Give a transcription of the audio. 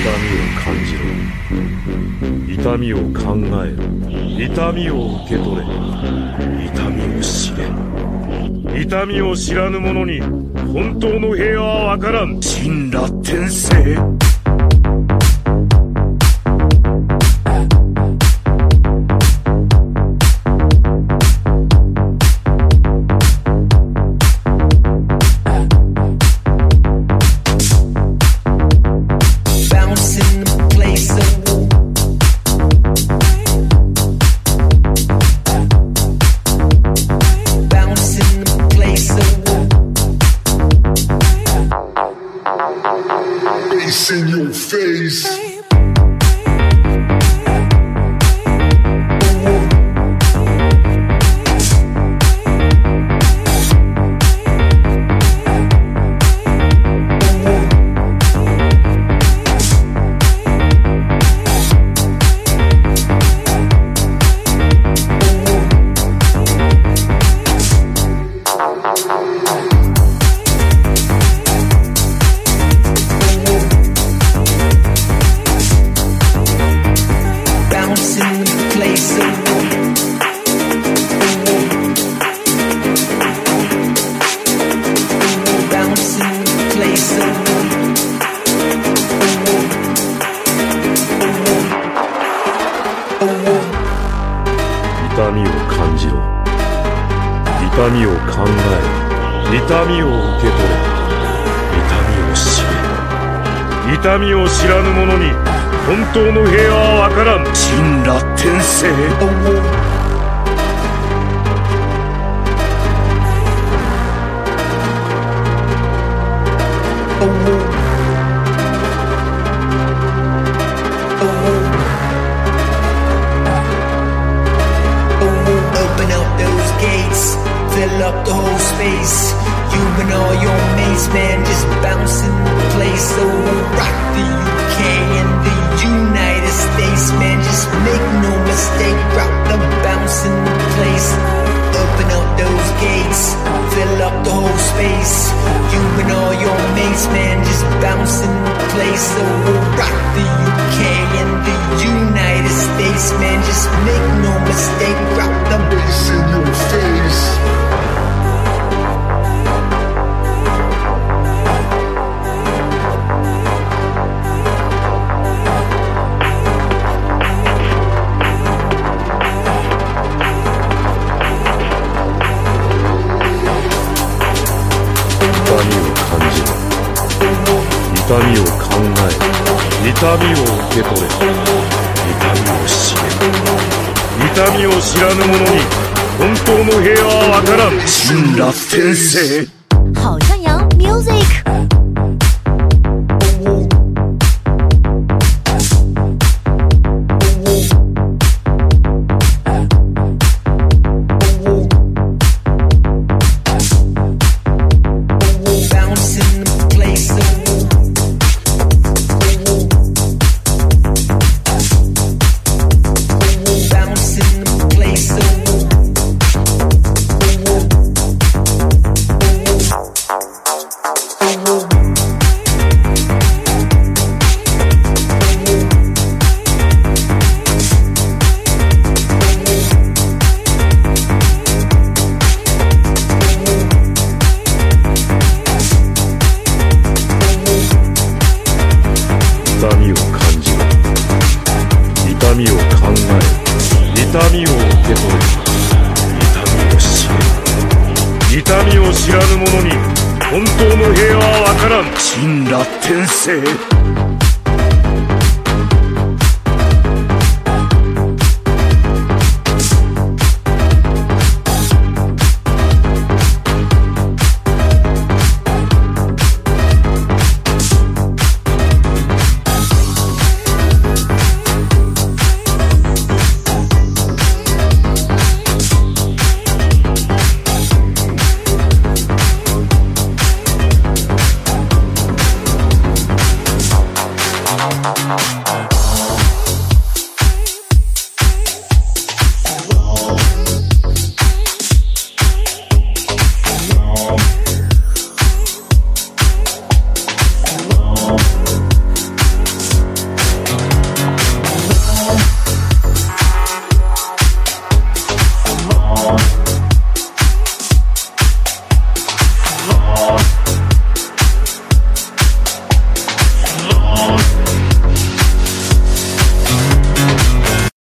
感じろ。痛みを考えろ。痛みを受け取れ。痛みを知れ。痛みを知らぬ者に本当の平和はわからん。神羅転生。 In your face. 痛みを感じろ。痛みを考えろ。痛みを受け取れ。痛みを知れ。痛みを知らぬ者に本当の平和はわからん。神羅転生。 Fill up the whole space. You and all your mates, man, just bounce in the place. So we'll rock the UK and the United States, man. Just make no mistake, rock the bounce in the place. Open up those gates, fill up the whole space. You and all your mates, man, just bounce in the place. So we'll rock the UK and the United States, man. Just make no mistake, rock the bass in your face. 痛みを考え、痛みを受け取れ。痛みを知れ。痛みを知らぬ者に本当の平和はわからん。神羅転生。 好像阳 music。 痛みを感じろ。痛みを考え、痛みを受け取れ。痛みを知れ。痛みを知らぬ者に本当の平和はわからん。神羅転生。